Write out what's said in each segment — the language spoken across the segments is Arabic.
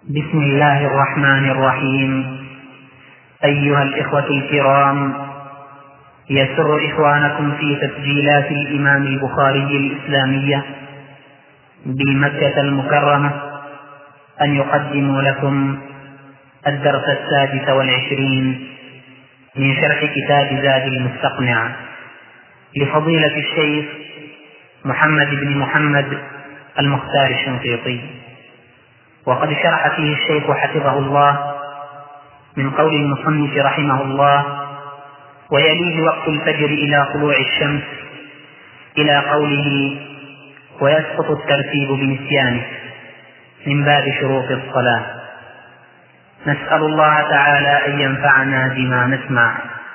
بسم الله الرحمن الرحيم. أيها الإخوة الكرام، يسر إخوانكم في تسجيلات الإمام البخاري الإسلامية بمكة المكرمة أن يقدموا لكم الدرس 26 من شرح كتاب زاد المستقنع لفضيلة الشيخ محمد بن محمد المختار الشنقيطي، وقد شرح فيه الشيخ حفظه الله من قول المصنف رحمه الله: ويليه وقت الفجر إلى طلوع الشمس، إلى قوله: ويسقط الترتيب بنسيانه، من باب شروط الصلاة. نسأل الله تعالى أن ينفعنا بما نسمع.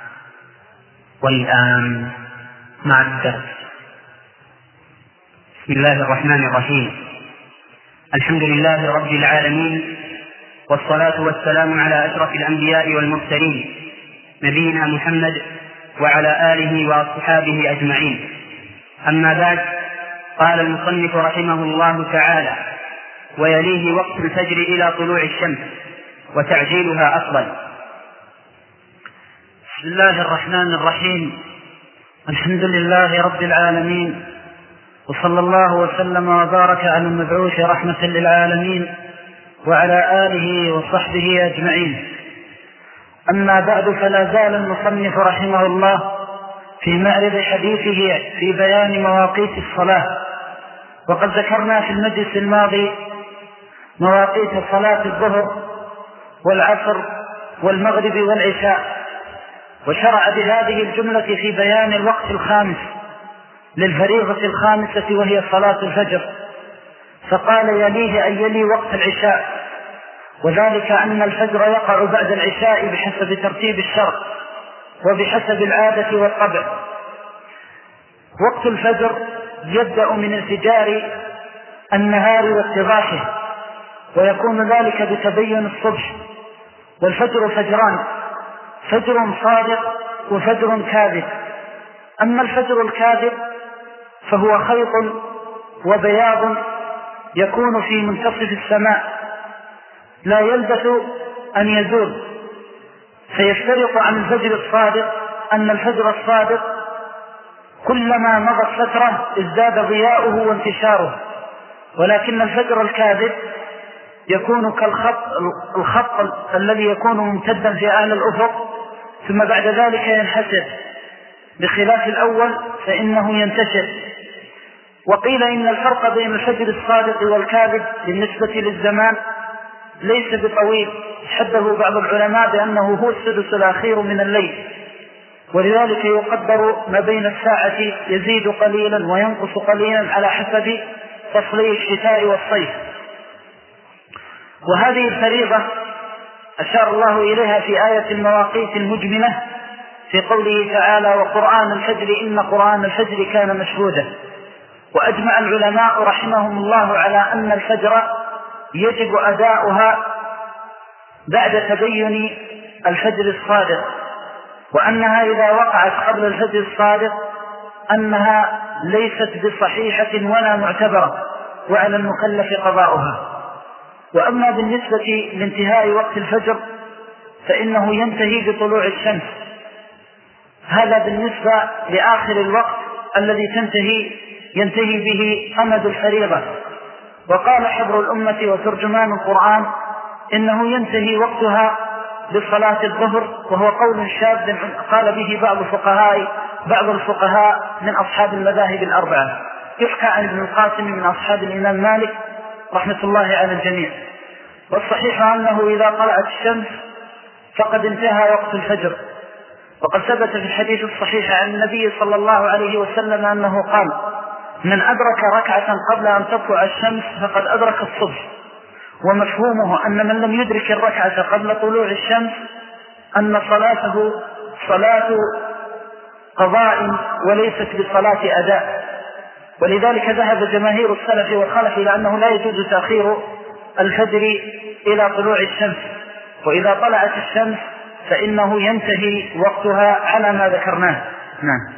والآن مع الدرس. بسم الله الرحمن الرحيم. الحمد لله رب العالمين، والصلاة والسلام على أشرف الأنبياء والمرسلين، نبينا محمد وعلى آله وأصحابه أجمعين. أما بعد، قال المصنف رحمه الله تعالى: ويليه وقت الفجر إلى طلوع الشمس، وتعجيلها أفضل. بسم الله الرحمن الرحيم. الحمد لله رب العالمين، وصلى الله وسلم وبارك على المبعوث رحمة للعالمين وعلى آله وصحبه أجمعين. أما بعد، فلا زال المصنف رحمه الله في معرض حديثه في بيان مواقيت الصلاة، وقد ذكرنا في المجلس الماضي مواقيت صلاة الظهر والعصر والمغرب والعشاء، وشرع بهذه الجملة في بيان الوقت الخامس للفريضة الخامسة وهي صلاة الفجر، فقال: يليه أي يلي وقت العشاء، وذلك أن الفجر يقع بعد العشاء بحسب ترتيب الشرع وبحسب العادة والطبع. وقت الفجر يبدأ من انفجار النهار واتضاحه، ويكون ذلك بتبين الصبح. والفجر فجران: فجر صادق وفجر كاذب. أما الفجر الكاذب فهو خيط وبياض يكون في منتصف السماء لا يلبث أن يزول، فيفترق عن الفجر الصادق أن الفجر الصادق كلما مضت فترة ازداد ضياؤه وانتشاره، ولكن الفجر الكاذب يكون كالخط الذي يكون ممتدا في أعلى الأفق ثم بعد ذلك ينحسر، بخلاف الأول فإنه ينتشر. وقيل إن الفرق بين الفجر الصادق والكاذب بالنسبة للزمان ليس بطويل، حده بعض العلماء بأنه هو السدس الأخير من الليل، ولذلك يقدر ما بين الساعة يزيد قليلا وينقص قليلا على حسب فصلي الشتاء والصيف. وهذه الفريضة أشار الله إليها في آية المواقيت المجملة في قوله تعالى: وقرآن الفجر إن قرآن الفجر كان مشهودا. وأجمع العلماء رحمهم الله على أن الفجر يجب أداؤها بعد تبين الفجر الصادق، وأنها إذا وقعت قبل الفجر الصادق أنها ليست بصحيحة ولا معتبرة، وعلى المكلف قضاؤها. وأما بالنسبة لانتهاء وقت الفجر فإنه ينتهي بطلوع الشمس، هذا بالنسبة لآخر الوقت الذي ينتهي به أمد الفريضة. وقال حبر الأمة وترجمان القرآن إنه ينتهي وقتها بصلاة الظهر، وهو قول شاذ قال به بعض الفقهاء من أصحاب المذاهب الأربعة، يحكى عن ابن القاسم من أصحاب الإمام مالك رحمة الله على الجميع. والصحيح أنه إذا طلعت الشمس فقد انتهى وقت الفجر. وقد ثبت في الحديث الصحيح عن النبي صلى الله عليه وسلم أنه قال: من أدرك ركعة قبل أن تطلع الشمس فقد أدرك الصبح. ومفهومه أن من لم يدرك الركعة قبل طلوع الشمس أن صلاته صلاة قضاء وليست بصلاة أداء. ولذلك ذهب جماهير السلف والخلف إلى أنه لا يجوز تأخير الفجر إلى طلوع الشمس، وإذا طلعت الشمس فإنه ينتهي وقتها على ما ذكرناه. نعم.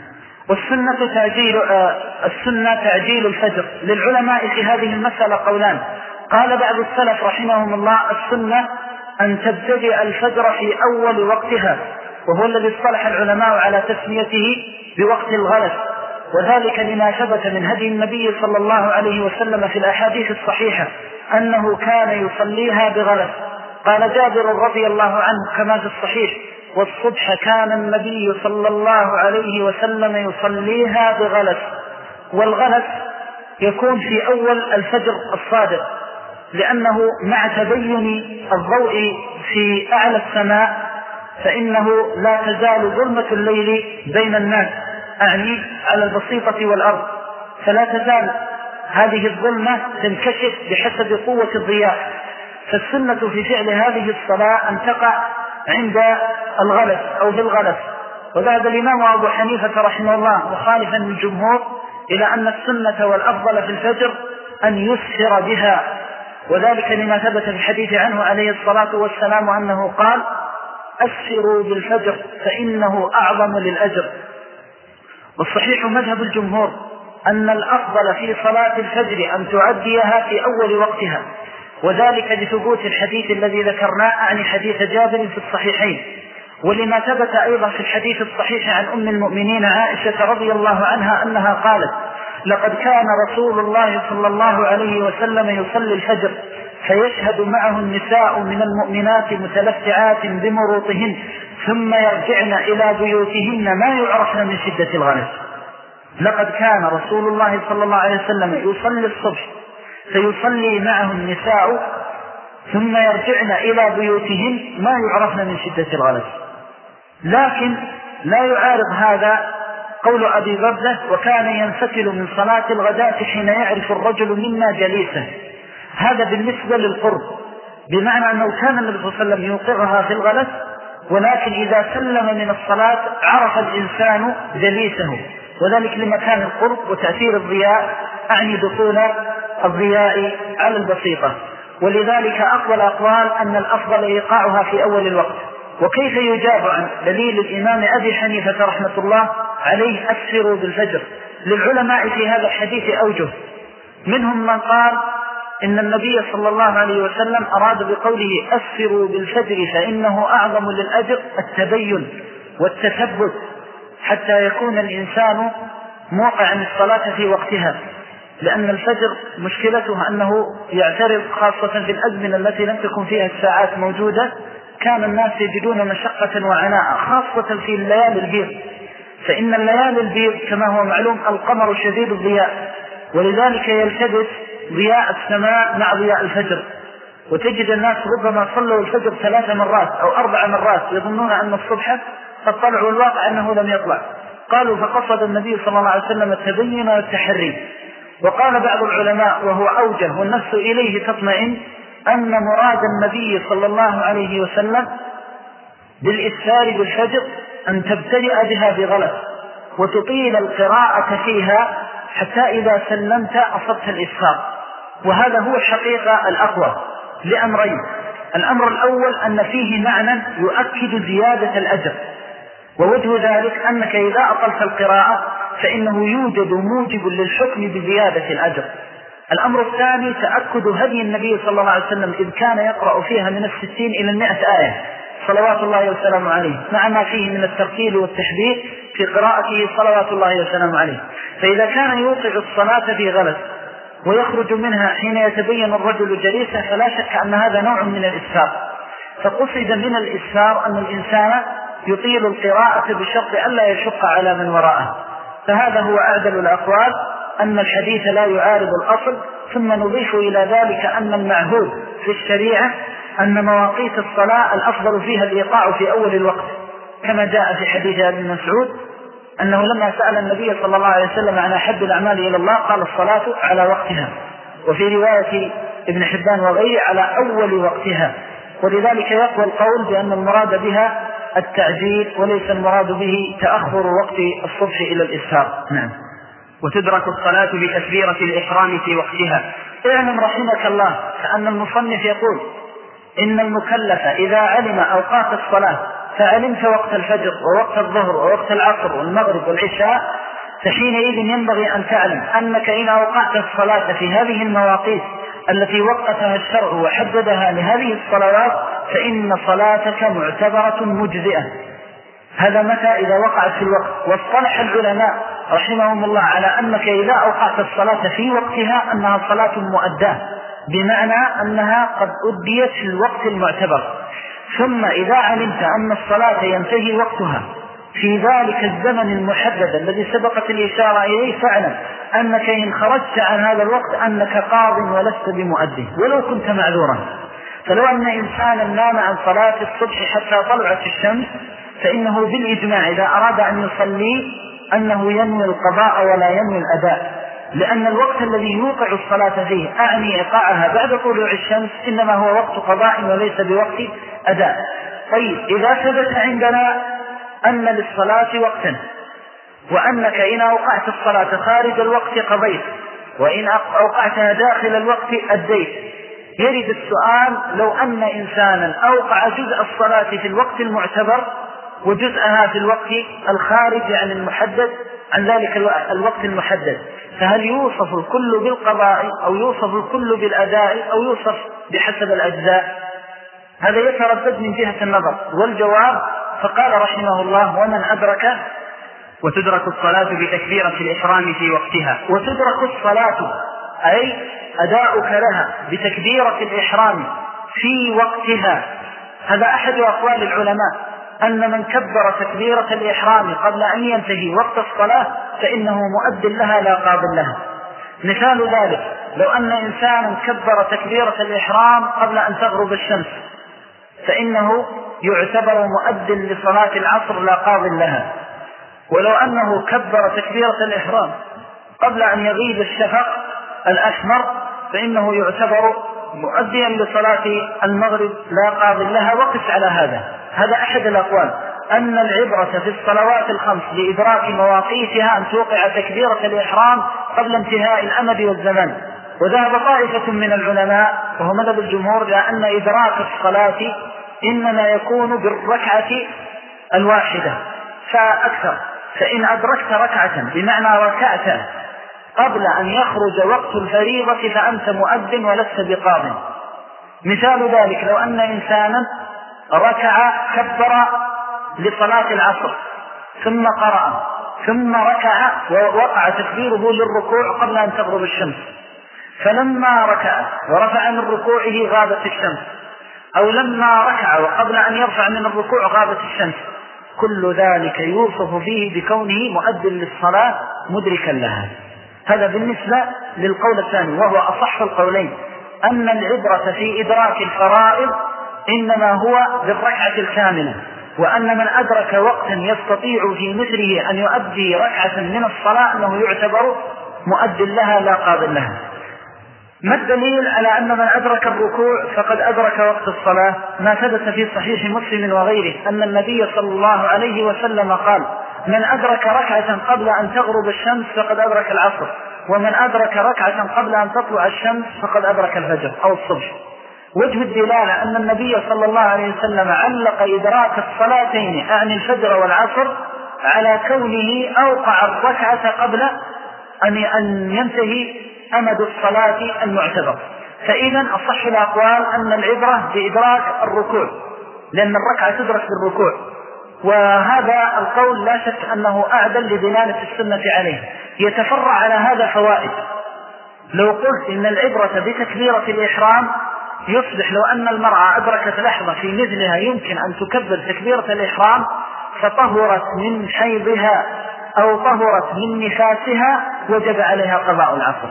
والسنة تعجيل الفجر. للعلماء في هذه المسألة قولان: قال بعض السلف رحمهم الله: السنة أن تبتدئ الفجر في أول وقتها، وهو الذي اصطلح العلماء على تسميته بوقت الغلس، وذلك لما ثبت من هدي النبي صلى الله عليه وسلم في الأحاديث الصحيحة أنه كان يصليها بغلس. قال جابر رضي الله عنه كما في الصحيح: والصبح كان النبي صلى الله عليه وسلم يصليها بغلس. والغلس يكون في أول الفجر الصادق، لأنه مع تبين الضوء في أعلى السماء فإنه لا تزال ظلمة الليل بين الناس، أعني على البسيطة والأرض، فلا تزال هذه الظلمة تنكشف بحسب قوة الضياء. فالسنة في فعل هذه الصلاة أن تقع عند الغلس أو في الغلس. وذهب الإمام أبو حنيفة رحمه الله مخالفا للجمهور إلى أن السنة والأفضل في الفجر أن يسفر بها، وذلك لما ثبت في الحديث عنه عليه الصلاة والسلام أنه قال: أسفروا بالفجر فإنه أعظم للأجر. والصحيح مذهب الجمهور أن الأفضل في صلاة الفجر أن تعديها في أول وقتها، وذلك لثبوت الحديث الذي ذكرناه عن حديث جابر في الصحيحين، ولما ثبت أيضا في الحديث الصحيح عن أم المؤمنين عائشة رضي الله عنها أنها قالت: لقد كان رسول الله صلى الله عليه وسلم يصلي الفجر فيشهد معه النساء من المؤمنات متلفعات بمروطهن ثم يرجعن إلى بيوتهن ما يعرفن من شدة الغلس. لقد كان رسول الله صلى الله عليه وسلم يصلي الصبح فيصلي معه النساء ثم يرجعن إلى بيوتهن ما يعرفن من شدة الغلس. لكن لا يعارض هذا قول أبي بردة: وكان ينفتل من صلاة الغداة حين يعرف الرجل منا جليسه. هذا بالنسبة للقرب، بمعنى أنه كان النبي صلى الله عليه وسلم يوقظها في الغلس، ولكن إذا سلم من الصلاة عرف الإنسان جليسه، وذلك لمكان القرب وتأثير الضياء، أعني دخول الضياء على البسيطة. ولذلك أقوى الأقوال أن الأفضل إيقاعها في أول الوقت. وكيف يجاب عن دليل الإمام أبي حنيفة رحمة الله عليه: أسفروا بالفجر؟ للعلماء في هذا الحديث أوجه، منهم من قال إن النبي صلى الله عليه وسلم أراد بقوله أسفروا بالفجر فإنه أعظم للأجر التبين والتثبت، حتى يكون الإنسان موقعا الصلاة في وقتها، لأن الفجر مشكلته أنه يعترض خاصة في الأزمنة التي لم تكن فيها الساعات موجودة، كان الناس يجدون مشقة وعناء، خاصة في الليالي البيض، فإن الليالي البيض كما هو معلوم القمر شديد الضياء، ولذلك يلتبس ضياء السماء مع ضياء الفجر، وتجد الناس ربما صلوا الفجر 3 مرات أو 4 مرات يظنون أن الصبح قد طلع، والواقع أنه لم يطلع. قالوا فقصد النبي صلى الله عليه وسلم التبين والتحري. وقال بعض العلماء وهو أوجه والنفس إليه تطمئن أن مراد النبي صلى الله عليه وسلم بالإسفار بالفجر أن تبتدئ بها بغلس وتطيل القراءة فيها حتى إذا سلمت أصبت الإسفار. وهذا هو الحقيقة الأقوى لأمرين: الأمر الأول أن فيه معنى يؤكد زيادة الأجر، ووجه ذلك أنك إذا أطلت القراءة فإنه يوجد موجب للحكم بزيادة الأجر. الأمر الثاني تأكد هدي النبي صلى الله عليه وسلم إذ كان يقرأ فيها من 60 إلى 100 آية صلوات الله وسلامه عليه، مع ما فيه من الترتيل والتحديث في قراءته صلوات الله وسلامه عليه. فإذا كان يوقع الصلاة في غلس ويخرج منها حين يتبين الرجل جليسا فلا شك أن هذا نوع من الإسفار. فقصد من الإسفار أن الإنسان يطيل القراءة بشرط ألا يشق على من وراءه. فهذا هو أعدل الأقوال، أن الحديث لا يعارض الأصل. ثم نضيف إلى ذلك أن المعهود في الشريعة أن مواقيت الصلاة الأفضل فيها الإيقاع في أول الوقت، كما جاء في حديث ابن مسعود أنه لما سأل النبي صلى الله عليه وسلم عن أحب الأعمال إلى الله قال الصلاة على وقتها، وفي رواية ابن حبان وغيره على أول وقتها. ولذلك يقوى القول بأن المراد بها التعجيل وليس المراد به تأخر وقت الصبح إلى الإسفار. نعم. وتدرك الصلاة بتكبيرة الإحرام في وقتها. اعلم رحمك الله كأن المصنف يقول إن المكلف إذا علم أوقات الصلاة فعلمت وقت الفجر ووقت الظهر ووقت العصر والمغرب والعشاء، فحينئذ ينبغي أن تعلم أنك إن أوقعت الصلاة في هذه المواقيت التي وقتها الشرع وحددها لهذه الصلوات فإن صلاتك معتبرة مجزئة. هذا متى؟ إذا وقعت في الوقت. واصطلح العلماء رحمهم الله على أنك إذا أوقعت الصلاة في وقتها أنها صلاة مؤداة، بمعنى أنها قد أديت في الوقت المعتبر. ثم إذا علمت أن الصلاة ينتهي وقتها في ذلك الزمن المحدد الذي سبقت الإشارة إليه، فاعلم أنك إن خرجت عن هذا الوقت أنك قاض ولست بمؤدي ولو كنت معذورا. فلو أن إنسانا نام عن صلاة الصبح حتى طلعت الشمس فإنه بالإجماع إذا أراد أن يصلي أنه ينوي القضاء ولا ينوي الأداء، لأن الوقت الذي يوقع الصلاة فيه أعني إيقاعها بعد طلوع الشمس إنما هو وقت قضاء وليس بوقت أداء. طيب إذا ثبت عندنا أن للصلاة وقتا وأنك إن أوقعت الصلاة خارج الوقت قضيت وإن أوقعتها داخل الوقت أديت، يرد السؤال لو أن إنسانا أوقع جزء الصلاة في الوقت المعتبر وجزءها في الوقت الخارج عن المحدد عن ذلك الوقت المحدد، فهل يوصف الكل بالقضاء أو يوصف الكل بالأداء أو يوصف بحسب الأجزاء؟ هذا يتردد من جهة النظر. والجواب فقال رحمه الله: ومن أدرك وتدرك الصلاة بتكبيرة الإحرام في وقتها. وتدرك الصلاة أي أداؤك لها بتكبيرة الإحرام في وقتها. هذا أحد أقوال العلماء أن من كبر تكبيرة الإحرام قبل أن ينتهي وقت الصلاة فإنه مؤد لها لا قابل لها. مثال ذلك لو أن إنسانا كبر تكبيرة الإحرام قبل أن تغرب الشمس فإنه يعتبر مؤد لصلاة العصر لا قابل لها. ولو أنه كبر تكبيرة الإحرام قبل أن يغيب الشفق الأحمر فإنه يعتبر مؤديا لصلاة المغرب لا قابل لها. وقف على هذا أحد الأقوال، أن العبرة في الصلوات الخمس لإدراك مواقيتها أن توقع تكبيرة الإحرام قبل انتهاء الأمد والزمان. وذهب طائفة من العلماء وهو مذهب الجمهور لأن إدراك الصلاة إنما يكون بالركعة الواحدة فأكثر. فإن أدركت ركعة بمعنى ركعت قبل أن يخرج وقت الفريضة فأنت مؤد ولست بقاض. مثال ذلك لو أن إنسانا ركع كبر لصلاة العصر ثم قرأ ثم ركع ووقع تكبيره للركوع قبل أن تغرب الشمس، فلما ركع ورفع من ركوعه غابت الشمس، أو لما ركع وقبل أن يرفع من الركوع غابت الشمس، كل ذلك يوصف فيه بكونه مؤد للصلاة مدركا لها. هذا بالنسبة للقول الثاني وهو أصح القولين، أن العبرة في إدراك الفرائض إنما هو بالركعة الكاملة، وأن من أدرك وقتا يستطيع في مثله أن يؤدي ركعة من الصلاة أنه يعتبر مؤد لها لا قابل لها. ما الدليل على أن من أدرك الركوع فقد أدرك وقت الصلاة؟ ما ثبت في صحيح مسلم وغيره أن النبي صلى الله عليه وسلم قال: من أدرك ركعة قبل أن تغرب الشمس فقد أدرك العصر، ومن أدرك ركعة قبل أن تطلع الشمس فقد أدرك الفجر أو الصبح. وجه الدلالة أن النبي صلى الله عليه وسلم علق إدراك الصلاتين أعني الفجر والعصر على كونه أوقع الركعة قبل أن ينتهي أمد الصلاة المعتبر. فإذا أصح الأقوال أن العبرة بإدراك الركوع، لأن الركعة تدرك بالركوع، وهذا القول لا شك أنه أعدل لدلالة السنة عليه. يتفرع على هذا فوائد. لو قلت إن العبرة بتكبيرة الإحرام يصبح لو أن المرأة أدركت لحظة في مثلها يمكن أن تكبر تكبيرة الإحرام فطهرت من حيضها أو طهرت من نفاسها وجب عليها قضاء العصر.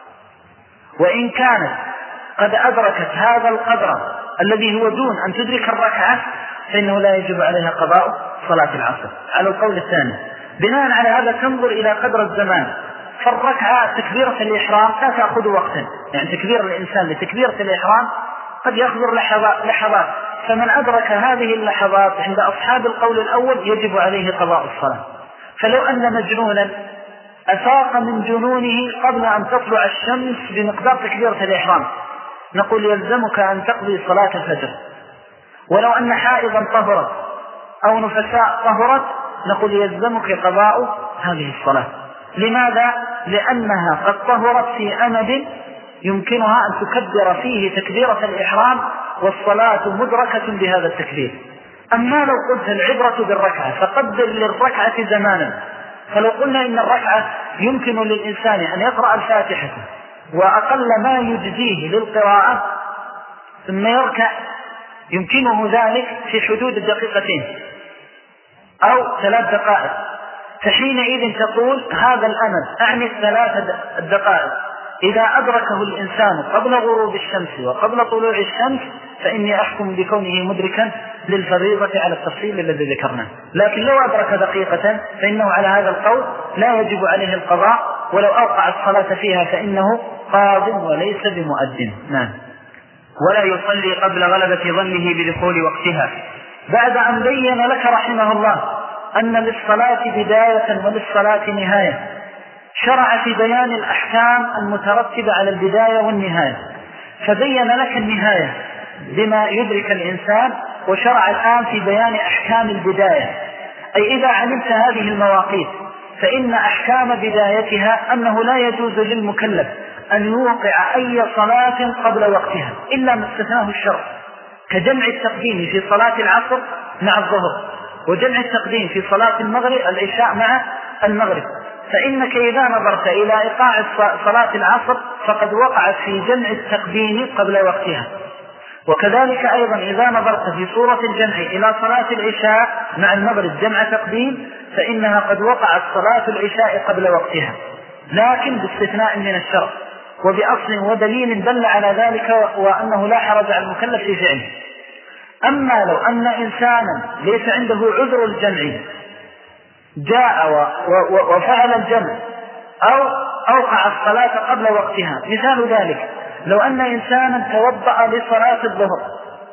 وإن كانت قد أدركت هذا القدر الذي هو دون أن تدرك الركعة فإنه لا يجب عليها قضاء صلاة العصر على القول الثاني. بناء على هذا تنظر إلى قدر الزمان، فالركعة تكبيرة الإحرام لا تأخذ وقتا، يعني تكبير الإنسان لتكبيرة الإحرام قد يخبر لحظات، فمن أدرك هذه اللحظات عند أصحاب القول الأول يجب عليه قضاء الصلاة. فلو أن مجنونا أفاق من جنونه قبل أن تطلع الشمس بمقدار تكبيرة الإحرام نقول يلزمك أن تقضي صلاة الفجر. ولو أن حائضا طهرت أو نفساء طهرت نقول يلزمك قضاء هذه الصلاة. لماذا؟ لأنها قد طهرت في أمد يمكنها أن تكبر فيه تكبيرة الإحرام والصلاة مدركة بهذا التكبير. أما لو قلت العبرة بالركعة فقدر للركعة زمانا، فلو قلنا إن الركعة يمكن للإنسان أن يقرأ الفاتحة وأقل ما يجزيه للقراءة ثم يركع، يمكنه ذلك في حدود الدقيقتين أو 3 دقائق، فحينئذ تقول هذا الأمد أعني 3 دقائق إذا أدركه الإنسان قبل غروب الشمس وقبل طلوع الشمس فإني أحكم بكونه مدركا للفريضة على التفصيل الذي ذكرناه. لكن لو أدرك دقيقة فإنه على هذا القول لا يجب عليه القضاء، ولو أوقع الصلاة فيها فإنه قاض وليس بمؤذن. نعم. ولا يصلي قبل غلبة ظنه بدخول وقتها. بعد أن بين لك رحمه الله أن للصلاة بداية وللصلاة نهاية، شرع في بيان الأحكام المترتبة على البداية والنهاية، فبين لك النهاية بما يدرك الإنسان، وشرع الآن في بيان أحكام البداية. أي إذا علمت هذه المواقيت فإن أحكام بدايتها أنه لا يجوز للمكلف أن يوقع أي صلاة قبل وقتها إلا ما استثناه الشرع، كجمع التقديم في صلاة العصر مع الظهر، وجمع التقديم في صلاة المغرب العشاء مع المغرب. فإنك إذا نظرت إلى إيقاع صلاة العصر فقد وقعت في جمع التقديم قبل وقتها، وكذلك أيضا إذا نظرت في صورة الجمع إلى صلاة العشاء مع المغرب جمع تقديم فإنها قد وقعت صلاة العشاء قبل وقتها، لكن باستثناء من الشرع وبأصل ودليل دل على ذلك، وأنه لا حرج على المكلف في فعله. أما لو أن إنسانا ليس عنده عذر الجمع جاء وفعل الجمع أو أوقع الصلاة قبل وقتها، مثال ذلك لو أن إنسانا توضأ لصلاة الظهر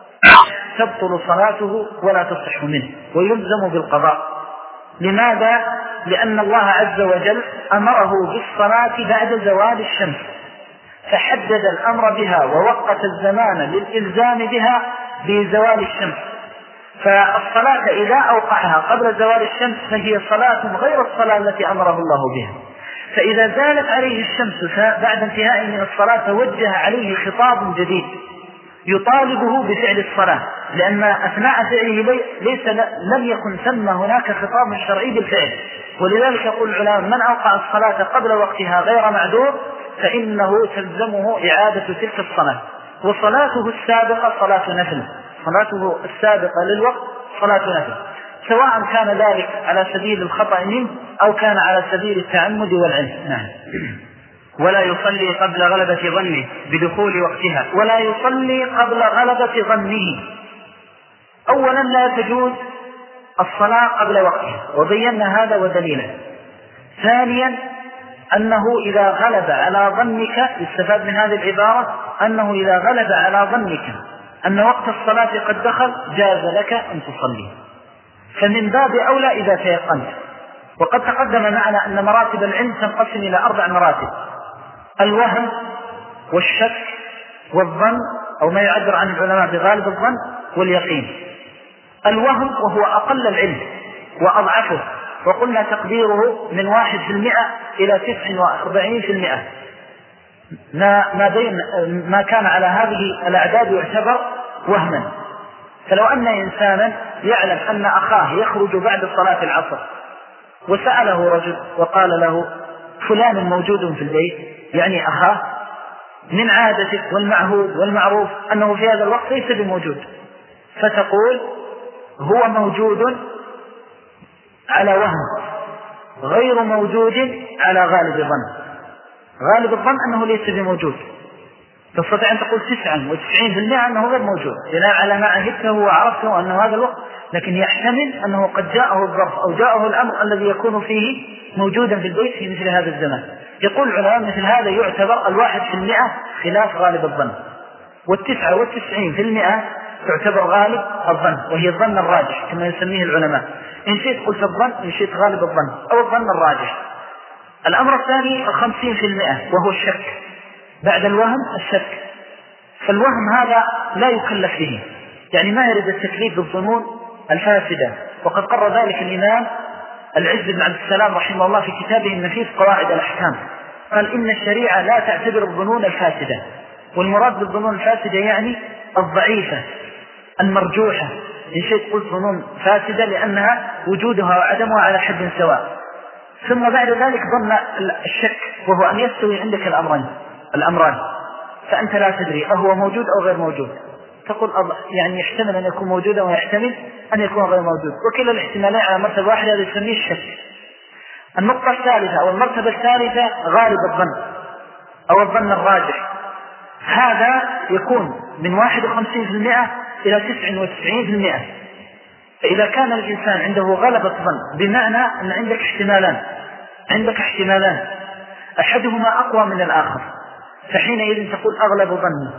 تبطل صلاته ولا تصح منه ويلزم بالقضاء. لماذا؟ لأن الله عز وجل أمره بالصلاة بعد زوال الشمس، فحدد الأمر بها ووقت الزمان للإلزام بها بزوال الشمس. فالصلاة إذا أوقعها قبل زوال الشمس فهي صلاة غير الصلاة التي أمره الله بها. فإذا زالت عليه الشمس بعد انتهاء من الصلاة توجه عليه خطاب جديد يطالبه بفعل الصلاة، لأن أثناء فعله لم يكن ثم هناك خطاب شرعي بالفعل. ولذلك يقول العلماء من أوقع الصلاة قبل وقتها غير معذور فإنه تلزمه إعادة تلك الصلاة، وصلاته السابقة صلاة نفل، صلاته السابقة للوقت صلاة نفل، سواء كان ذلك على سبيل الخطأ منه أو كان على سبيل التعمد والعلم. نعم. ولا يصلي قبل غلبة ظنه بدخول وقتها. ولا يصلي قبل غلبة ظنه. أولا لا تجوز الصلاة قبل وقتها وبينا هذا ودليله. ثانيا أنه إذا غلب على ظنك، يستفاد من هذه العبارة أنه إذا غلب على ظنك أن وقت الصلاة قد دخل جاز لك أن تصلي، فمن باب أولى إذا تيقنت. وقد تقدم معنا أن مراتب العلم تنقسم إلى 4 مراتب: الوهم والشك والظن، أو ما يعبر عن العلماء بغالب الظن، واليقين. الوهم وهو أقل العلم وأضعفه، وقلنا تقديره من 1% إلى 49%، ما كان على هذه الأعداد يعتبر وهما. فلو أن إنسانا يعلم أن أخاه يخرج بعد صلاة العصر وسأله رجل وقال له فلان موجود في البيت، يعني أخاه، من عادتك والمعهود والمعروف أنه في هذا الوقت ليس بموجود، فتقول هو موجود على وهم غير موجود على غالب الظن. غالب الظن أنه ليس بموجود، تستطيع أن تقول 99% أنه غير موجود بناء على ما عهدته وعرفته أنه هذا الوقت، لكن يحتمل أنه قد جاءه الظرف أو جاءه الأمر الذي يكون فيه موجودا في البيت في مثل هذا الزمان. يقول العلماء مثل هذا يعتبر 1% خلاف غالب الظن، 99% تعتبر غالب الظن، وهي الظن الراجح كما يسميه العلماء. إن شئت قلت الظن، إن شئت غالب الظن أو الظن الراجح. الأمر الثاني 50% وهو الشك، بعد الوهم الشك. فالوهم هذا لا يكلف به، يعني ما يرد التكليف بالظنون الفاسدة، وقد قرر ذلك الإمام العز بن عبد السلام رحمه الله في كتابه النفيس قواعد الأحكام، قال إن الشريعة لا تعتبر الظنون الفاسدة، والمراد بالظنون الفاسدة يعني الضعيفة المرجوحة. لشيء قلت ظنون فاسدة لأنها وجودها وعدمها على حد سواء. ثم بعد ذلك ظن الشك، وهو أن يستوي عندك الأمران فأنت لا تدري أهو موجود أو غير موجود. تقول يعني يحتمل أن يكون موجودا ويحتمل أن يكون غير موجود، وكلا الاحتمالين على مرتبة واحدة يسميه الشك. النقطة الثالثة أو المرتبة الثالثة غالب الظن أو الظن الراجح. هذا يكون من 51% إلى 99%. فإذا كان الإنسان عنده غلبة ظن بمعنى أن عندك احتمالان أحدهما أقوى من الآخر، فحينئذ تقول أغلب ظني.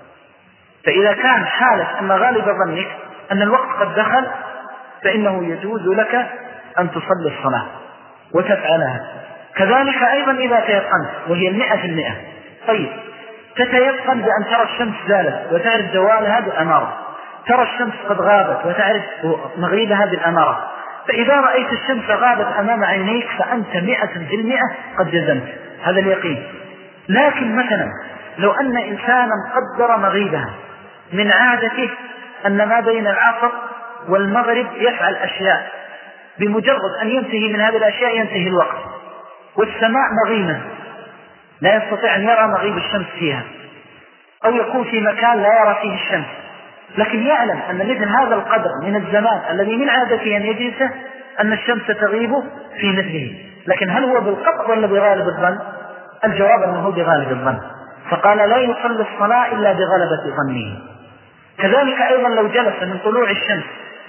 فإذا كان حالة أن غالب ظنك أن الوقت قد دخل فإنه يجوز لك أن تصلي الصلاة وتفعلها. كذلك أيضا إذا تيقنت وهي 100%. طيب، تتيقن بأن ترى الشمس زالت وتعرف زوالها بالأمارة، ترى الشمس قد غابت وتعرف مغيبها بالأمارة. فإذا رأيت الشمس غابت أمام عينيك فأنت 100% قد جزمت، هذا اليقين. لكن مثلا لو أن إنسانا قدر مغيبها، من عادته أن ما بين العصر والمغرب يفعل أشياء، بمجرد أن ينتهي من هذه الأشياء ينتهي الوقت، والسماء مغيمة لا يستطيع أن يرى مغيب الشمس فيها، أو يكون في مكان لا يرى فيه الشمس، لكن يعلم أن مثل هذا القدر من الزمان الذي من عادته أن يجلسه أن الشمس تغيب في مثله. لكن هل هو بالقطع ولا بغالب الظن؟ الجواب أنه بغالب الظن، فقال لا يصلي الصلاة إلا بغلبة ظنه. كذلك أيضا لو جلس من طلوع الشمس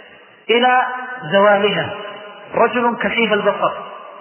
إلى زوالها رجل كثيف البصر،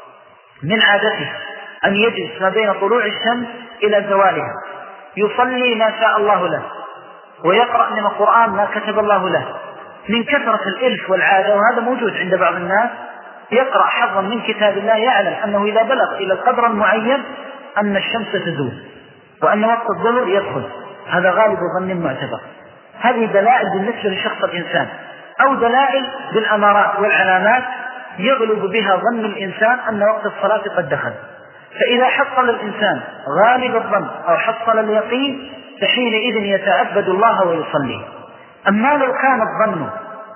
من عادته أن يجلس ما بين طلوع الشمس إلى زوالها، يصلي ما شاء الله له ويقرأ من القرآن ما كتب الله له، من كثرة الإلف والعادة، وهذا موجود عند بعض الناس، يقرأ حظا من كتاب الله يعلم أنه إذا بلغ إلى القدر المعين أن الشمس تزول وأن وقت الظهر يدخل، هذا غالب ظن معتبر. هذه دلائل بالنسبة لشخص الإنسان، أو دلائل بالأمارات والعلامات يغلب بها ظن الإنسان أن وقت الصلاة قد دخل. فإذا حصل الإنسان غالب الظن أو حصل اليقين فحينئذ يتعبد الله ويصلي. أما لو كان الظن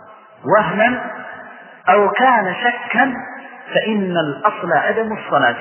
وهما أو كان شكا فإن الأصل عدم الصلاة.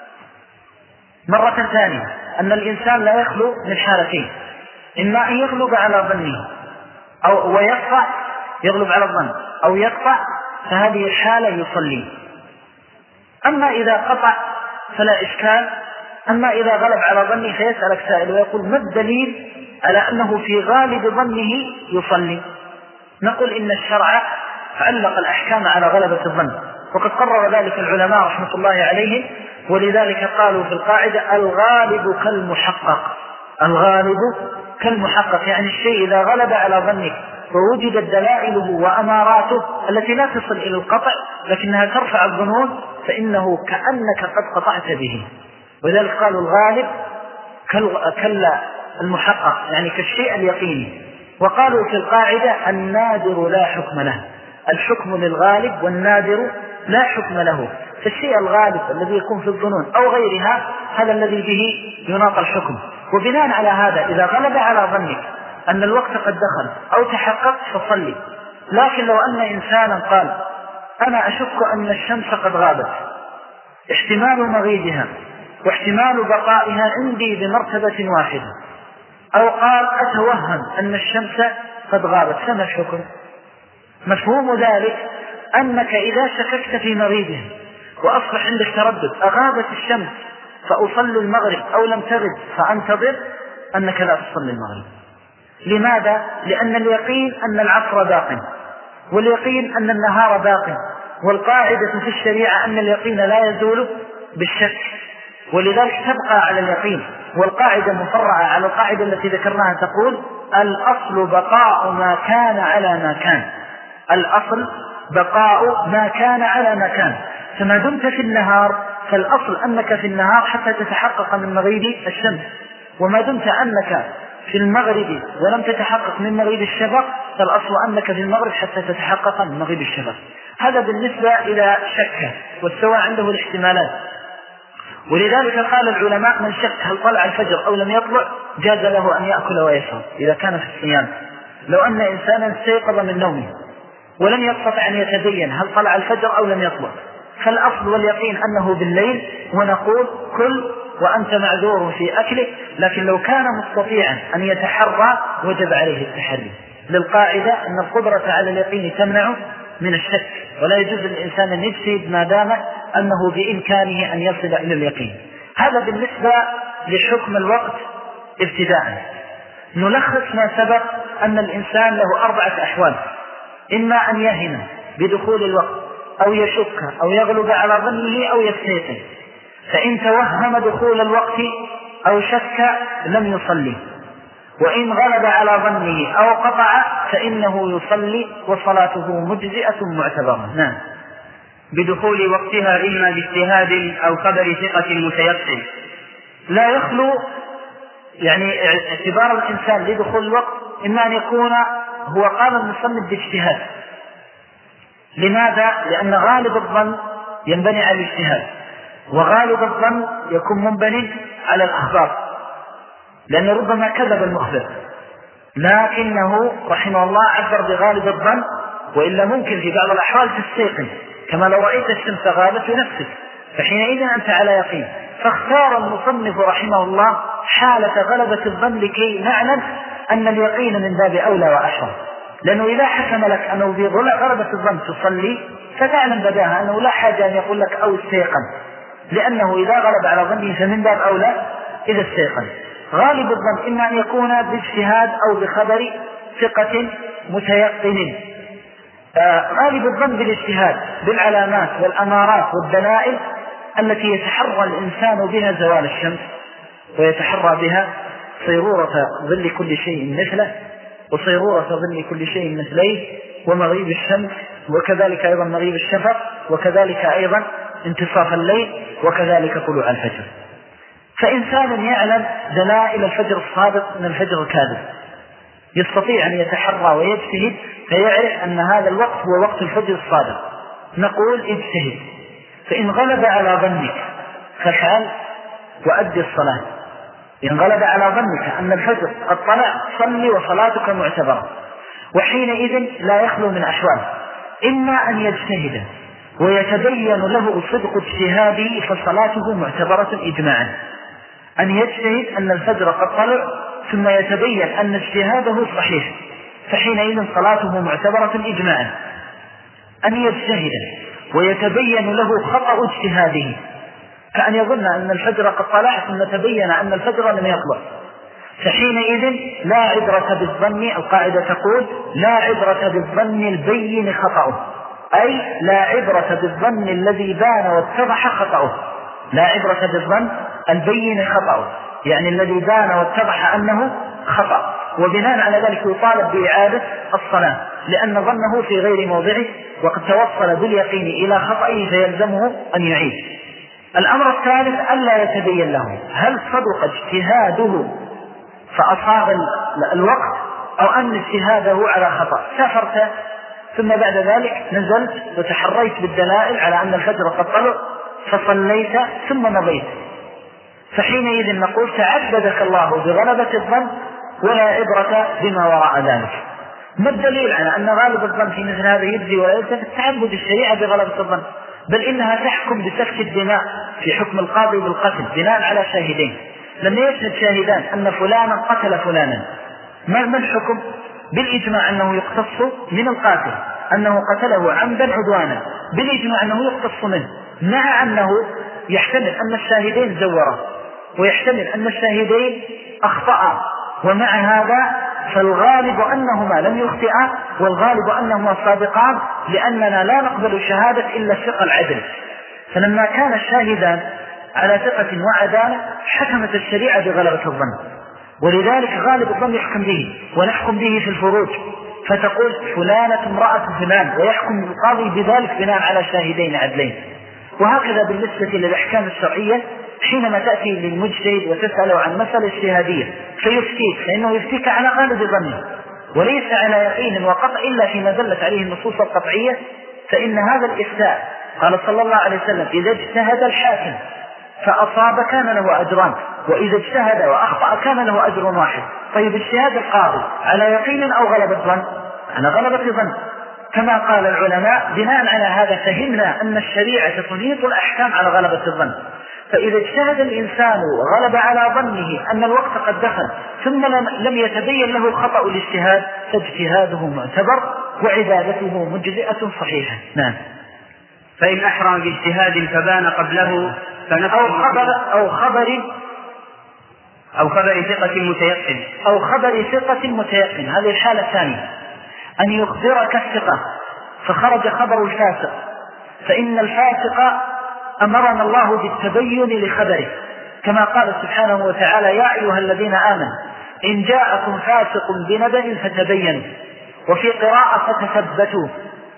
مرة ثانية أن الإنسان لا يخلو من حالتين، إما أن يغلب على ظنه أو ويقطع، يغلب على الظن أو يقطع، فهذه الحالة يصلي. أما إذا قطع فلا إشكال. أما إذا غلب على ظنه فيسألك سائل ويقول ما الدليل على أنه في غالب ظنه يصلي؟ نقول إن الشرع علق الأحكام على غلبة الظن، وقد قرر ذلك العلماء رحمة الله عليهم، ولذلك قالوا في القاعدة الغالب كالمحقق. الغالب كالمحقق يعني الشيء إذا غلب على ظنك ووجدت دلائله وأماراته التي لا تصل إلى القطع لكنها ترفع الظنون فإنه كأنك قد قطعت به. وذلك قالوا الغالب كالمحقق يعني كالشيء اليقيني. وقالوا في القاعدة النادر لا حكم له، الحكم للغالب والنادر لا حكم له. فالشيء الغالب الذي يكون في الظنون أو غيرها هذا الذي به يناط الحكم. وبناء على هذا إذا غلب على ظنك أن الوقت قد دخل أو تحقق فصلي. لكن لو أن إنسانا قال أنا أشك أن الشمس قد غابت، احتمال مغيبها واحتمال بقائها عندي بمرتبة واحدة، أو قال أتوهم أن الشمس قد غابت، فما الحكم؟ مفهوم ذلك أنك إذا شككت في مغيبها وأصبح عندك تردد أغابت الشمس فأصلي المغرب أو لم تغب فأنتظر، أنك لا تصلي المغرب. لماذا؟ لأن اليقين أن العصر باق، واليقين أن النهار باق، والقاعدة في الشريعة أن اليقين لا يزول بالشك، ولذلك تبقى على اليقين. والقاعدة مفرعة على القاعدة التي ذكرناها تقول الأصل بقاء ما كان على ما كان، الأصل بقاء ما كان على ما كان. فما دمت في النهار فالأصل أنك في النهار حتى تتحقق من مغيب الشمس، وما دمت أنك في المغرب ولم تتحقق من مغيب الشفق فالأصل أنك في المغرب حتى تتحقق من مغيب الشفق. هذا بالنسبة إلى شك واستوى عنده الاحتمالات. ولذلك قال العلماء من شك هل طلع الفجر أو لم يطلع جاز له أن يأكل ويشرب إذا كان في الصيام. لو أن إنسانا استيقظ من نومه ولم يستطع أن يتبين هل طلع الفجر أو لم يطلع، فالأصل واليقين أنه بالليل، ونقول كل وأنت معذور في أكله، لكن لو كان مستطيعا أن يتحرى وجب عليه التحري، للقاعدة أن القدرة على اليقين تمنع من الشك، ولا يجوز للإنسان أن يجتهد ما دام أنه بإمكانه أن يصل إلى اليقين. هذا بالنسبة لحكم الوقت ابتداء. نلخص ما سبق أن الإنسان له 4 أحوال: إما أن يهم بدخول الوقت أو يشك أو يغلب على ظنه أو يستيقن، فإن توهم دخول الوقت أو شك لم يصلي، وإن غلب على ظنه أو قطع فإنه يصلي وصلاته مجزئة معتبرة. نعم. بدخول وقتها إما باجتهاد أو خبر ثقة متيقن. لا يخلو يعني اعتبار الإنسان لدخول الوقت إما أن يكون هو قام المصنف باجتهاد. لماذا؟ لأن غالب الظن ينبني على الاجتهاد، وغالب الظن يكون منبني على الأخبار، لأن ربما كذب المخبر، لكنه رحمه الله عبر بغالب الظن، وإلا ممكن في بعض الأحوال تستيقن، كما لو رأيت الشمس غابت بنفسك فحينئذ أنت على يقين. فاختار المصنف رحمه الله حالة غلبة الظن لكي نعلم أن اليقين من باب أولى وأحرى، لأنه إذا حكم لك أنه بغلبة الظن تصلي فتعلم بداها أنه لا حاجة أن يقول لك أو استيقن، لأنه إذا غلب على ظنه فمن باب أولى إذا استيقن. غالب الظن إما أن يكون باجتهاد أو بخبر ثقة متيقن. غالب الظن بالاجتهاد بالعلامات والأمارات والدلائل التي يتحرى الإنسان بها زوال الشمس، ويتحرى بها صيرورة ظل كل شيء مثله، وصيرورة ظل كل شيء مثليه، ومغيب الشمس، وكذلك أيضا مغيب الشفق، وكذلك أيضا انتصاف الليل، وكذلك طلوع الفجر. فإنسان يعلم دلائل الفجر الصادق من الفجر الكاذب يستطيع أن يتحرى ويجتهد فيعرف أن هذا الوقت هو وقت الفجر الصادق، نقول اجتهد. فإن غلب على ظنك فافعل وأدي الصلاة. إن غلب على ظنك أن الفجر قد طلع صلي وصلاتك معتبرة. وحينئذ لا يخلو من أحوال: إما أن يجتهد ويتبين له صدق اجتهاده فصلاته معتبرة إجماعا، أن يجتهد أن الفجر قد طلع ثم يتبين أن اجتهاده صحيح فحينئذ صلاته معتبرة إجماعا. أن يجتهد ويتبين له خطأ اجتهاده، كأن يظن أن الفجر قد طلع ثم تبين أن الفجر لم يطلع، فحينئذ لا عبرة بالظن. القاعدة تقول لا عبرة بالظن البين خطأه، أي لا عبرة بالظن الذي بان واتضح خطأه. لا عبرة بالظن البين خطأه، يعني الذي بان واتضح أنه خطأ، وبناء على ذلك يطالب بإعادة الصلاة لأن ظنه في غير موضعه وقد توصل باليقين إلى خطئه فيلزمه أن يعيد. الأمر الثالث ألا يتبين له هل صدق اجتهاده فأصاب الوقت أو أن اجتهاده على خطأ. سافرت ثم بعد ذلك نزلت وتحريت بالدلائل على أن الفجر قد طلع فصليت ثم مضيت، فحينئذ نقول تعبدك الله بغلبة الظن ولا عبرة بما وراء ذلك. ما الدليل على أن غالب الظن في مثل هذا يجزي ولا يجزي؟ تعبد الشريعة بغلبة الظن، بل إنها تحكم بسفك الدماء في حكم القاضي بالقتل بناء على شاهدين. لما يشهد شاهدان أن فلانا قتل فلانا، ما الحكم؟ بالإجماع أنه يقتص من القاتل، أنه قتله عمدا عدوانا، بالإجماع أنه يقتص منه، مع أنه يحتمل أن الشاهدين زورا ويحتمل أن الشاهدين أخطأ، ومع هذا فالغالب أنهما لم يخطئا والغالب أنهما صادقان، لأننا لا نقبل شهادة إلا الثقة العدل. فلما كان الشاهدان على ثقة وعدالة حكمت الشريعة بغلبة الظن، ولذلك غالب الظن يحكم به، ونحكم به في الفروج فتقول فلانة امرأة فلان، ويحكم القاضي بذلك بناء على شاهدين عدلين. وهكذا بالنسبة للأحكام الشرعية، حينما تأتي للمجتهد وتسأله عن مسألة اجتهادية فيفتيك، فإنه يفتيك على غالب ظنه وليس على يقين وقطع إلا فيما دلت عليه النصوص القطعية. فإن هذا الإفتاء قال صلى الله عليه وسلم إذا اجتهد الحاكم فأصاب كان له أجران، وإذا اجتهد وأخطأ كان له أجر واحد. طيب اجتهاد القاضي على يقين أو غلبة ظن؟ على غلبة ظن، كما قال العلماء. بناء على هذا فهمنا أن الشريعة تنيط الأحكام على غلبة الظن. فإذا اجتهد الإنسان وغلب على ظنه أن الوقت قد دخل ثم لم يتبين له خطأ الاجتهاد فاجتهاده معتبر وعبادته مجزئة صحيحة. نعم. فإن أحرم باجتهاد فبان قبله أو خبر ثقة متيقن هذه الحالة الثانية، أن يخبرك الثقة فخرج خبر الفاسق، فإن الفاسق أمرنا الله بالتبين لخبره، كما قال سبحانه وتعالى: يا أيها الذين آمنوا إن جاءكم فاسق بنبأ فتبينوا، وفي قراءة فتثبتوا.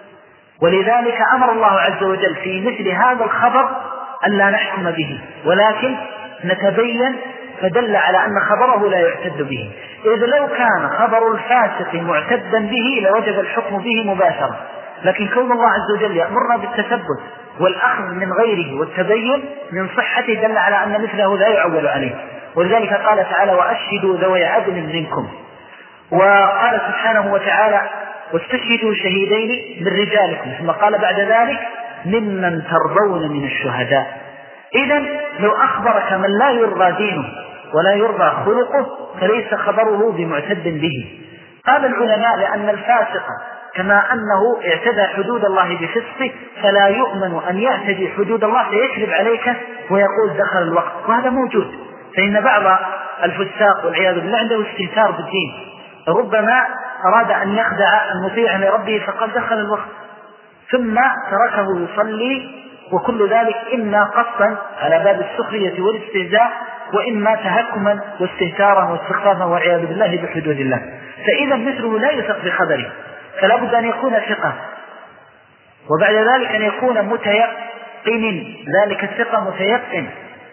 ولذلك أمر الله عز وجل في مثل هذا الخبر أن لا نحكم به ولكن نتبين، فدل على أن خبره لا يعتد به، إذ لو كان خبر الفاسق معتدا به لوجب الحكم به مباشرة، لكن كون الله عز وجل يأمرنا بالتثبت والأخذ من غيره والتبين من صحته دل على أن مثله لا يعول عليه. ولذلك قال تعالى: وأشهدوا ذوي عدل منكم. وقال سبحانه وتعالى: واستشهدوا شهيدين من رجالكم، ثم قال بعد ذلك: ممن ترضون من الشهداء. إذن لو أخبرك من لا يرضى دينه ولا يرضى خلقه فليس خبره بمعتد به. قال العلماء: لأن الفاسق كما أنه اعتدى حدود الله بفسقه فلا يؤمن أن يعتدي حدود الله فيكذب عليك ويقول دخل الوقت، وهذا موجود. فإن بعض الفساق والعياذ بالله عنده استهتار بالدين، ربما أراد أن يخدع المطيع لربه فقال دخل الوقت، ثم تركه يصلي، وكل ذلك إما قصدا على باب السخرية والاستهزاء، وإما تهكما واستهتارا واستخفافا والعياذ بالله بحدود الله. فإذا مثله لا يثق بخبره، فلا بد أن يكون ثقة، وبعد ذلك أن يكون متيقن، ذلك الثقة متيقن.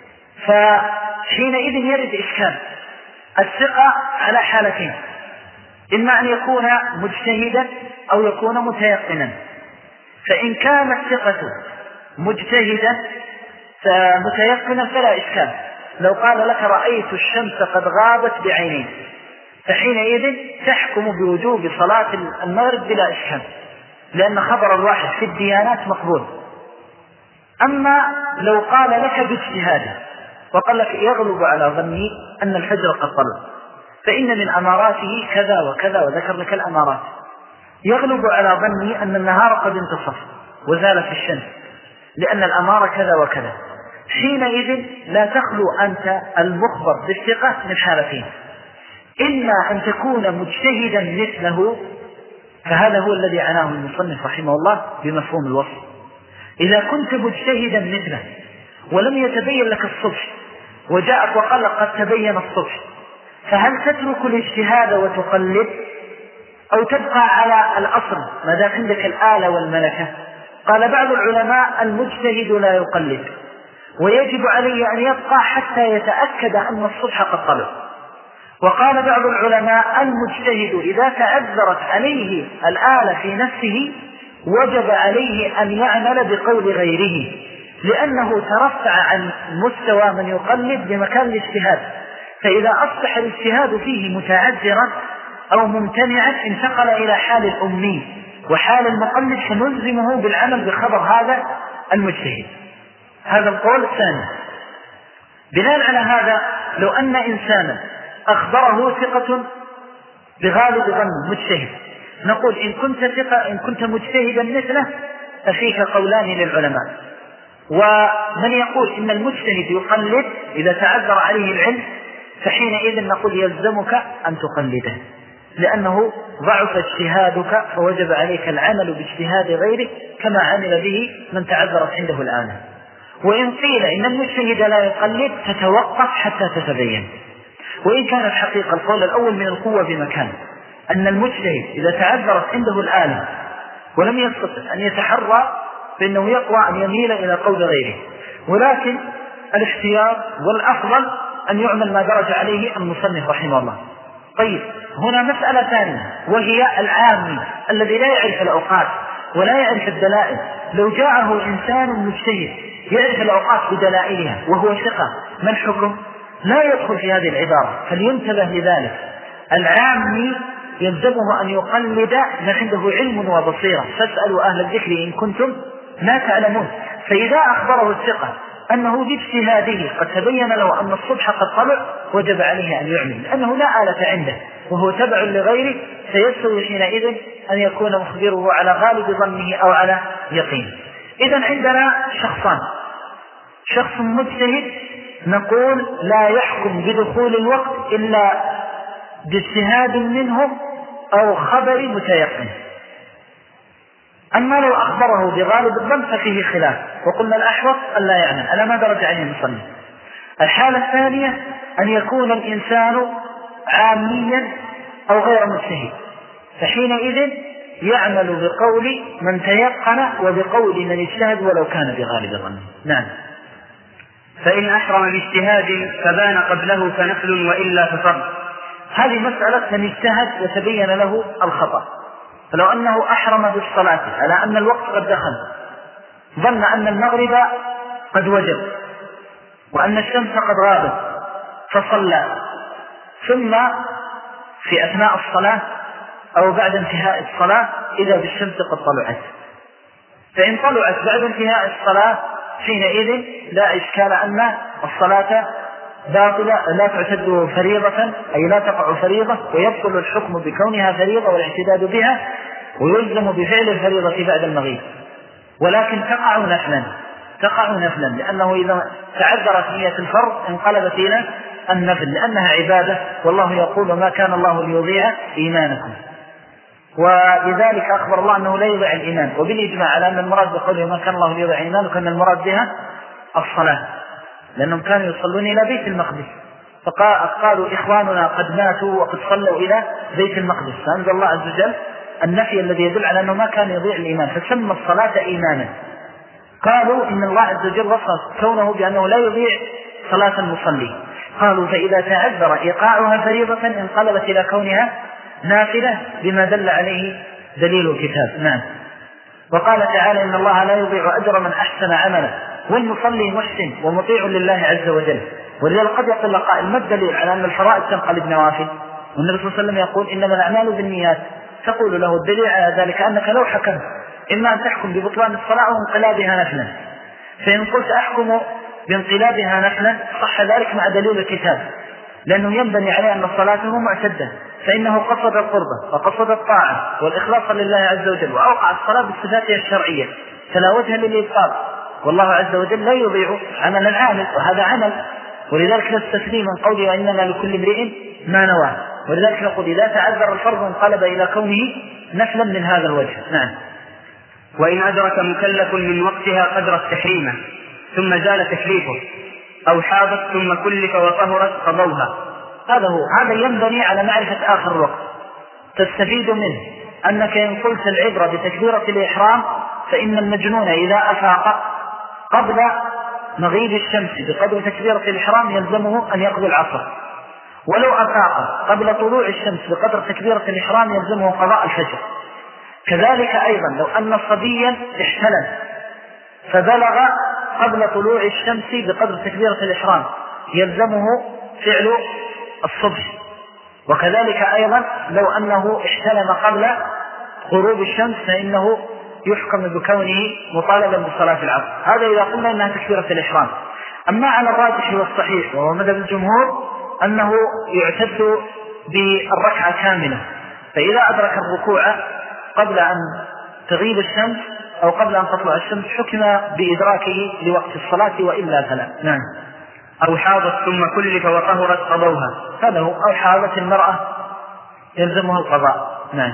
فحينئذ يرد إشكال. الثقة على حالتين: إما أن يكون مجتهدا أو يكون متيقنا. فإن كان الثقة مجتهدا فمتيقنا فلا إشكال. لو قال لك: رأيت الشمس قد غابت بعينين، فحينئذ تحكم بوجوب صلاة المغرب بلا إشكال، لأن خبر الواحد في الديانات مقبول. أما لو قال لك باجتهاده وقال لك: يغلب على ظني أن الفجر قد طلع، فإن من أماراته كذا وكذا، وذكر لك الأمارات، يغلب على ظني أن النهار قد انتصف وزالت الشمس، لأن الأمارة كذا وكذا. حينئذ لا تخلو أنت المخبر بالثقة من حالتين: إما أن تكون مجتهدا مثله، فهذا هو الذي عناه المصنف رحمه الله بمفهوم الوصف. إذا كنت مجتهدا مثله ولم يتبين لك الصبح وجاءك وقال لك قد تبين الصبح، فهل تترك الاجتهاد وتقلد أو تبقى على الأصل ما دام عندك الآلة والملكة؟ قال بعض العلماء: المجتهد لا يقلد، ويجب عليه أن يبقى حتى يتأكد أن الصبح قد طلع. وقال بعض العلماء: المجتهد إذا تعذرت عليه الآلة في نفسه وجب عليه أن يعمل بقول غيره، لأنه ترفع عن مستوى من يقلد بمكان الاجتهاد. فإذا أصبح الاجتهاد فيه متعذرا أو ممتنعا انتقل إلى حال الأمي وحال المقلد، فنلزمه بالعمل بخبر هذا المجتهد. هذا القول الثاني. بناء على هذا، لو أن إنسانا أخبره ثقة بغالب ظن مجتهد، نقول: إن كنت ثقة، إن كنت مجتهدا مثله ففيك قولان للعلماء. ومن يقول إن المجتهد يقلد إذا تعذر عليه العلم، فحينئذ نقول: يلزمك أن تقلده، لأنه ضعف اجتهادك فوجب عليك العمل باجتهاد غيرك كما عمل به من تعذرت عنده الآلة. وإن قيل إن المجتهد لا يقلد تتوقف حتى تتبين. وإن كان الحقيقة القول الأول من القوة بمكان، أن المجتهد إذا تعذرت عنده الآلة ولم يستطع أن يتحرى فإنه يقوى أن يميل إلى قول غيره، ولكن الاختيار والأفضل أن يعمل ما درج عليه المصنف رحمه الله. طيب، هنا مسألة ثانية، وهي العامي الذي لا يعرف الأوقات ولا يعرف الدلائل. لو جاءه إنسان مجتهد يعرف الأوقات بدلائلها وهو ثقة، ما الحكم؟ لا يدخل في هذه العبارة، فلينتبه لذلك. العامي يلزمه أن يقلد من عنده علم وبصيرة، فاسألوا أهل الذكر إن كنتم لا تعلمون. فإذا أخبره الثقة أنه باجتهاده قد تبين له أن الصبح قد طلع وجب عليه أن يعلم، لأنه لا آلة عنده وهو تبع لغيره، فيستوي حينئذ أن يكون مخبره على غالب ظنه أو على يقين. إذن عندنا شخصان: شخص مجتهد نقول لا يحكم بدخول الوقت إلا باجتهاد منه أو خبر متيقن. أما لو أخبره بغالب الظن ففيه خلاف، وقلنا الأحوط أن لا يعلم على ما درج عليه المصنف. الحالة الثانية أن يكون الإنسان عاميا أو غير مجتهد، فحينئذ يعمل بقول من تيقن وبقول من اجتهد ولو كان بغالب ظنه. نعم. فإن أحرم باجتهاد فبان قبله فنفل وإلا ففرض. هذه مسألة من اجتهد وتبين له الخطأ، فلو أنه أحرم بالصلاة على أن الوقت قد دخل، ظن أن المغرب قد وجب وأن الشمس قد غابت فصلى، ثم في أثناء الصلاة أو بعد انتهاء الصلاة إذا بالشمس قد طلعت، فإن طلعت بعد انتهاء الصلاة حينئذ لا إشكال أن الصلاة باطلة، لا تعتد فريضة أي لا تقع فريضة، ويبطل الحكم بكونها فريضة والاعتداد بها، ويلزم بفعل الفريضة بعد المغيب، ولكن تقع نفلا لأنه إذا تعذرت نية الفرض انقلبت إلى النفل، لأنها عبادة، والله يقول ما كان الله ليضيع إيمانكم. ولذلك أخبر الله أنه لا يضيع الإيمان، وبالإجماع على أن المراد بقوله ما كان الله ليضيع إيمانكم أن المراد بها الصلاة، لأنهم كانوا يصلون إلى بيت المقدس، فقالوا إخواننا قد ماتوا وقد صلوا إلى بيت المقدس، فأنزل الله عز وجل النفي الذي يدل على أنه ما كان يضيع الإيمان، فسمى الصلاة إيمانا. قالوا إن الله عز وجل وصف كونه بأنه لا يضيع صلاة المصلي، قالوا فإذا تعذر إيقاعها فريضة انقلبت إلى كونها نافلة بما دل عليه دليل الكتاب. نعم. وقال تعالى إن الله لا يضيع أجر من أحسن عملا، والمصلي محسن ومطيع لله عز وجل. ولذلك قد يقول قائل ما الدليل على أن الفرائض تنقلب نوافل؟ والنبي صلى الله عليه وسلم يقول إنما الأعمال بالنيات، تقول له الدليل على ذلك أنك لو حكمت إما أن تحكم ببطلان الصلاة وانقلابها نفلا، فإن قلت أحكم بانقلابها نفلا صح ذلك مع دليل الكتاب، لأنه ينبني عليه أن صلاته معتدة، فإنه قصد القربة وقصد الطاعة والإخلاص لله عز وجل، وأوقع الصلاة بصفاتها الشرعية، فلا وجه للإبطال، والله عز وجل لا يضيع عمل العامل، وهذا عمل. ولذلك نستثني من قوله وإنما لكل امرئ ما نوى، ولذلك نقول إذا تعذر الفرض انقلب إلى كونه نفلا من هذا الوجه. نعم. وإن أدرك مكلف من وقتها قدر التحريم ثم زال تكليفه أو حاضت ثم كلف وطهرت قضوها. هذا ينبني على معرفة آخر الوقت، تستفيد منه أنك إن قلت العبرة بتكبيرة الإحرام فإن المجنون إذا أفاق قبل مغيب الشمس بقدر تكبيرة الإحرام يلزمه أن يقضي العصر، ولو أفاق قبل طلوع الشمس بقدر تكبيرة الإحرام يلزمه قضاء الفجر. كذلك أيضا لو أن صبيا احتلم فبلغ قبل طلوع الشمس بقدر تكبيرة الإحرام يلزمه فعل الصبح. وكذلك أيضا لو أنه احتلم قبل غروب الشمس فإنه يحكم بكونه مطالبا بصلاة العصر. هذا إذا قلنا أنها تكبيرة الإحرام. أما على الراجح والصحيح وهو مذهب الجمهور أنه يعتد بالركعة كاملة، فإذا أدرك الركوع قبل أن تغيب الشمس أو قبل أن تطلع الشمس حكم بإدراكه لوقت الصلاة وإلا فلا. نعم. أو حاضت ثم كلف وطهرت قضوها. هذا هو. أو حاضت المرأة يلزمها القضاء. نعم.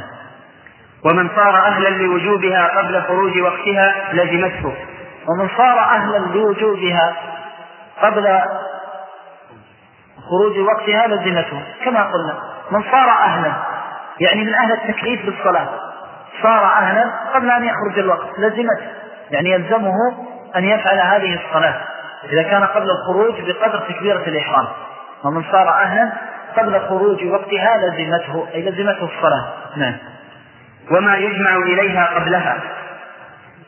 ومن صار أهلا لوجوبها قبل خروج وقتها لزمته. ومن صار أهلا لوجوبها قبل خروج وقتها لزمته، كما قلنا من صار أهلا يعني من أهل التكليف بالصلاة، صار أهلا قبل أن يخرج الوقت لزمته، يعني يلزمه أن يفعل هذه الصلاة إذا كان قبل الخروج بقدر تكبيرة الإحرام. ومن صار أهلا قبل خروج وقتها لزمته أي لزمته الصلاة. نعم. وما يجمع إليها قبلها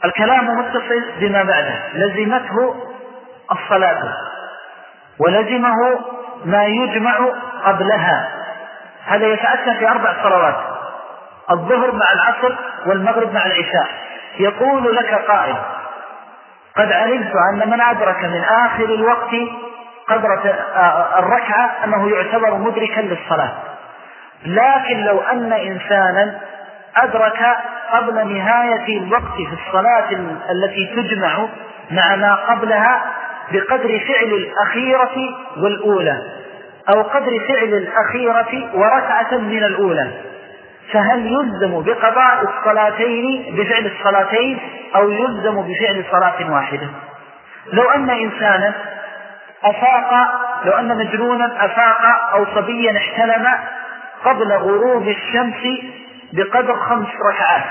الكلام متصل بما بعده، لزمته الصلاة ولزمه ما يجمع قبلها. هذا يتأتى في 4 صلوات: الظهر مع العصر والمغرب مع العشاء. يقول لك قائل: قد علمت أن من أدرك من آخر الوقت قدر الركعة أنه يعتبر مدركا للصلاة، لكن لو أن إنسانا أدرك قبل نهاية الوقت في الصلاة التي تجمع مع ما قبلها بقدر فعل الأخيرة والأولى، أو قدر فعل الأخيرة وركعة من الأولى، فهل يلزم بقضاء الصلاتين بفعل الصلاتين أو يلزم بفعل صلاة واحدة؟ لو أن إنسانا أفاق، لو أن مجنونا أفاق أو صبيا احتلم قبل غروب الشمس بقدر 5 ركعات،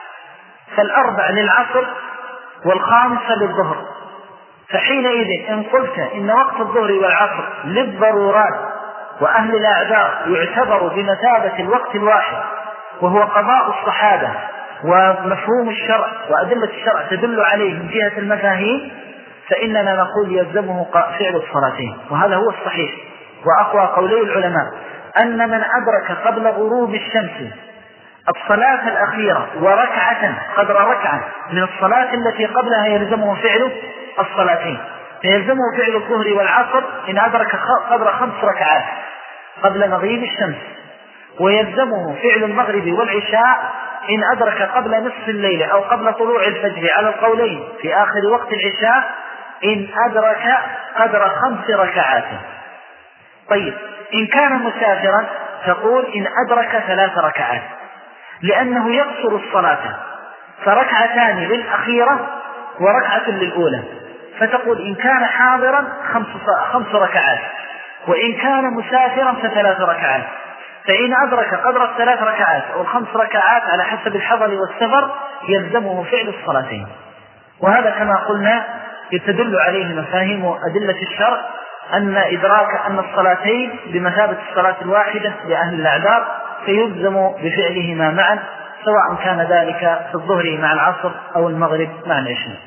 فال4 للعصر وال5 للظهر، فحينئذ إن قلت إن وقت الظهر والعصر للضرورات وأهل الأعذار يعتبر بمثابة الوقت الواحد، وهو قضاء الصحابة ومفهوم الشرع وأدلة الشرع تدل عليه من جهة المفاهيم، فإننا نقول يلزمه فعل الصلاتين. وهذا هو الصحيح وأقوى قولي العلماء، أن من أدرك قبل غروب الشمس الصلاة الأخيرة وركعة قدر ركعة من الصلاة التي قبلها يلزمه فعل الصلاتين، فيلزمه فعل الظهر والعصر إن أدرك قدر 5 ركعات قبل مغيب الشمس، ويلزمه فعل المغرب والعشاء إن أدرك قبل نصف الليل أو قبل طلوع الفجر على القولين في آخر وقت العشاء إن أدرك قدر 5 ركعات. طيب، إن كان مسافرا تقول إن أدرك 3 ركعات، لأنه يقصر الصلاة، فركعتان للأخيرة وركعة للأولى، فتقول إن كان حاضرا 5 ركعات، وإن كان مسافرا ف3 ركعات. فإن أدرك قدر 3 ركعات أو 5 ركعات على حسب الحضر والسفر يلزمه فعل الصلاتين. وهذا كما قلنا يتدل عليه مفاهيم أدلة الشرع، أن إدراك أن الصلاتين بمثابة الصلاة الواحدة لأهل الأعذار فيلزم بفعلهما معا، سواء كان ذلك في الظهر مع العصر أو المغرب مع العشاء.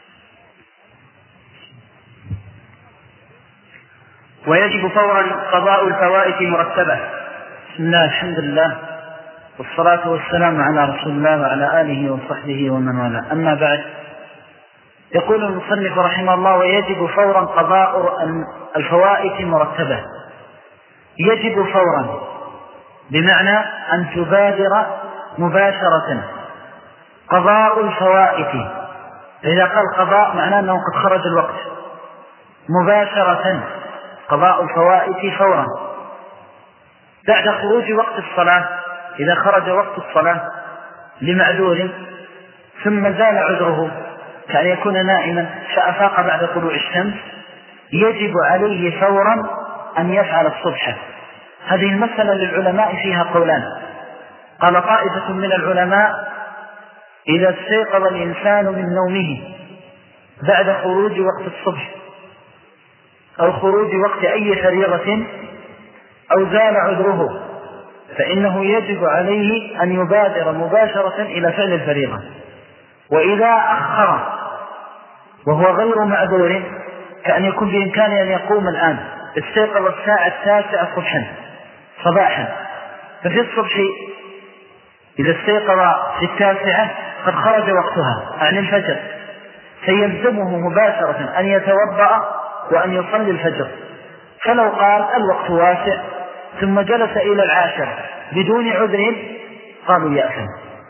ويجب فورا قضاء الفوائت مرتبة. بسم الله، الحمد لله، والصلاة والسلام على رسول الله وعلى آله وصحبه ومن والاه. أما بعد، يقول المصنف رحمه الله: ويجب فورا قضاء الفوائت مرتبة. يجب فورا بمعنى أن تبادر مباشرة قضاء الفوائت. إذا قال قضاء معناه أنه قد خرج الوقت، مباشرة قضاء الفوائت فورا بعد خروج وقت الصلاة. إذا خرج وقت الصلاة لمعذور ثم زال عذره كأن يكون نائما فأفاق بعد طلوع الشمس، يجب عليه فورا أن يفعل الصبح. هذه المسألة للعلماء فيها قولان. قال طائفة من العلماء: إذا استيقظ الإنسان من نومه بعد خروج وقت الصبح أو خروج وقت أي فريضة أو زال عذره فإنه يجب عليه أن يبادر مباشرة إلى فعل الفريضة. وإذا أخر وهو غير معذور كأن يكون بإمكانه أن يقوم الآن، استيقظ الساعة 9 صباحا، ففي الصبح إذا استيقظ في 9 قد خرج وقتها عن الفجر، فيلزمه مباشرة أن يتوضأ وأن يصلي الفجر. فلو قال الوقت واسع ثم جلس إلى 10 بدون عذر قالوا يأثم.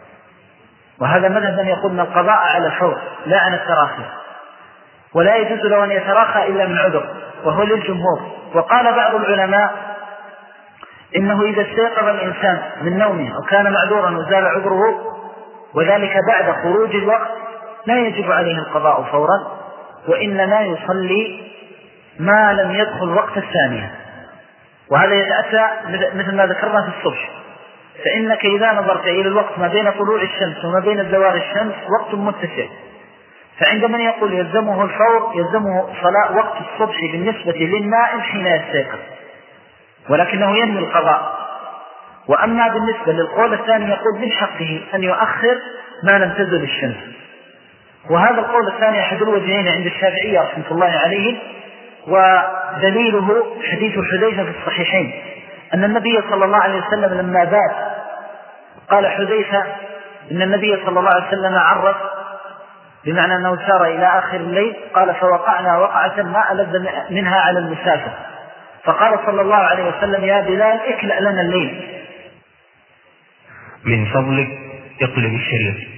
وهذا مذهبا يقولنا القضاء على الفور لا على التراخي، ولا يجوز له أن يتراخى إلا من عذر، وهو للجمهور. وقال بعض العلماء إنه إذا استيقظ الإنسان من نومه وكان معذورا وزال عذره وذلك بعد خروج الوقت لا يجب عليه القضاء فورا، وإنما يصلي ما لم يدخل وقت الثانية. وهذا يتأتى مثل ما ذكرنا في الصبح، فإنك إذا نظرت إلى الوقت ما بين طلوع الشمس وما بين زوال الشمس وقت متسع، فعند من يقول يلزمه الفور يلزمه صلاة وقت الصبح بالنسبة للنائم حين يستيقظ، ولكنه ينوي القضاء. وأما بالنسبة للقول الثاني يقول من حقه أن يؤخر ما لم تزل الشمس. وهذا القول الثاني أحد الوجهين عند الشافعية رحمة الله عليهم، ودليله حديث حذيفة في الصحيحين أن النبي صلى الله عليه وسلم لما بات قال حذيفة إن النبي صلى الله عليه وسلم عرف، بمعنى أنه سار إلى آخر الليل، قال فوقعنا وقعة ما ألذ منها على المسافر، فقال صلى الله عليه وسلم يا بلال اكلأ لنا الليل. من فضلك اقلب الشريط.